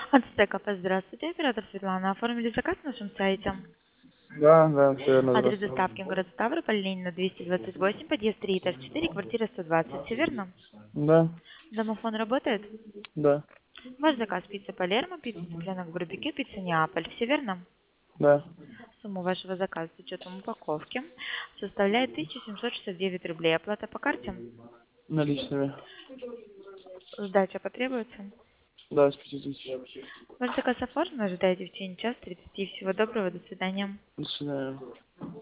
Ацтекафе, здравствуйте, оператор Светлана. Оформили заказ на нашем сайте. Да, все верно, Адрес здравствуйте. доставки город Ставрополь, Ленина, 228, подъезд 3, этаж 4, квартира 120. Все верно? Да, Домофон работает? да, Ваш заказ пицца Палермо, пицца цыпленок барбекю, пицца Неаполь. Все верно? да, Сумма вашего заказа с учетом упаковки составляет 1769 рублей. Оплата по карте? наличными. Сдача потребуется? Да, с 5000. Ваш заказ оформлен, ожидайте в течение часа 30. Всего доброго, до свидания. До свидания.